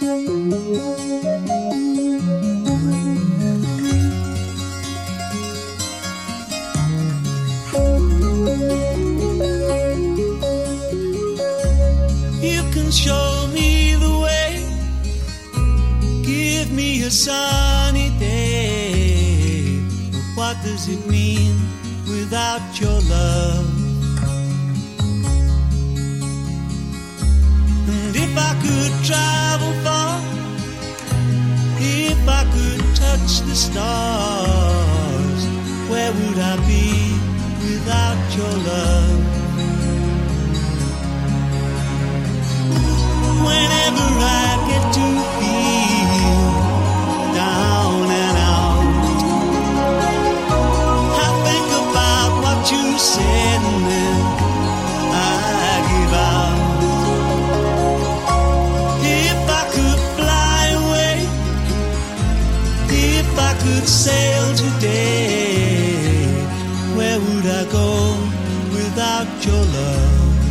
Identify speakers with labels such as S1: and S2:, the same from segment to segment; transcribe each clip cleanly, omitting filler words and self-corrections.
S1: You can show me the way, give me a sunny day. But what does it mean without your love? And if I could travel far, if I could touch the stars, where would I be without your love? Whenever I get to feel down and out, I think about what you said and then I give out. If I could fly away, if I could sail today, where would I go without your love?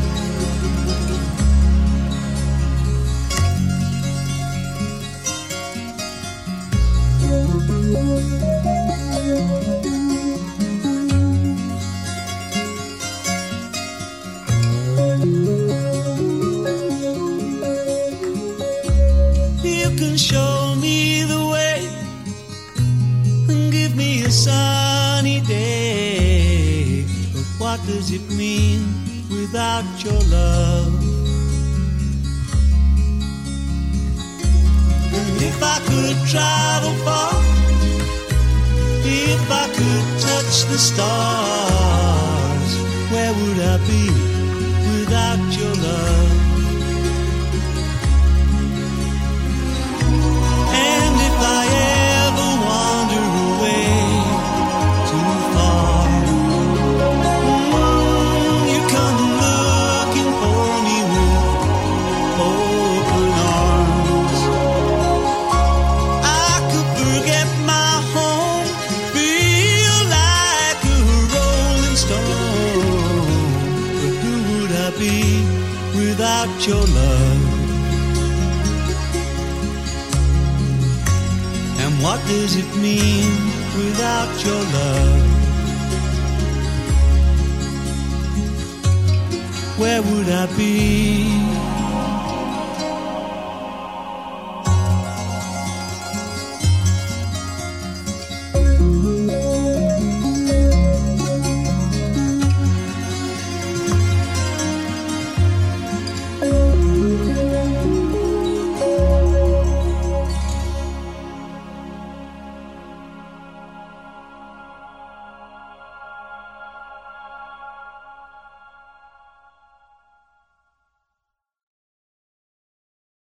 S1: You can show me the way and give me a sunny day. But what does it mean without your love? And if I could travel far, if I could touch the stars, where would I be without your love? And if I ever wander away too far, you come looking for me with open arms. I could forget my home, feel like a rolling stone. But who would I be without your love? And what does it mean without your love? Where would I be